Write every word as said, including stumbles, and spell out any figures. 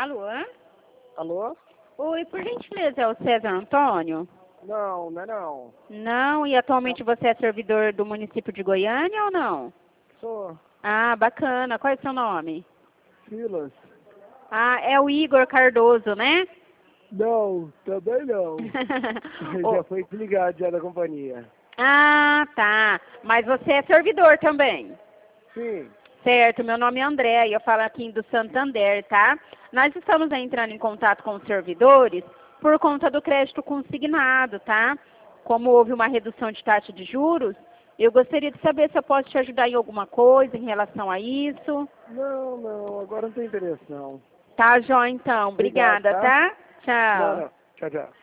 Alô? Alô? Oi, por gentileza, é o César Antônio? Não, não é não. Não, e atualmente você é servidor do município de Goiânia ou não? Sou Ah, bacana. Qual é o seu nome? Silas. Ah, é o Igor Cardoso, né? Não, também não. Ô, Já foi desligado já da companhia. ah, tá. Mas você é servidor também. Sim. Certo, meu nome é André e eu falo aqui do Santander, tá? Nós estamos entrando em contato com os servidores por conta do crédito consignado, tá? Como houve uma redução de taxa de juros, eu gostaria de saber se eu posso te ajudar em alguma coisa em relação a isso. Não, não, agora não tem interesse não. Tá, Jó, então. Obrigado, Obrigada, tá? tá? Não, Tchau. não. Tchau, tchau.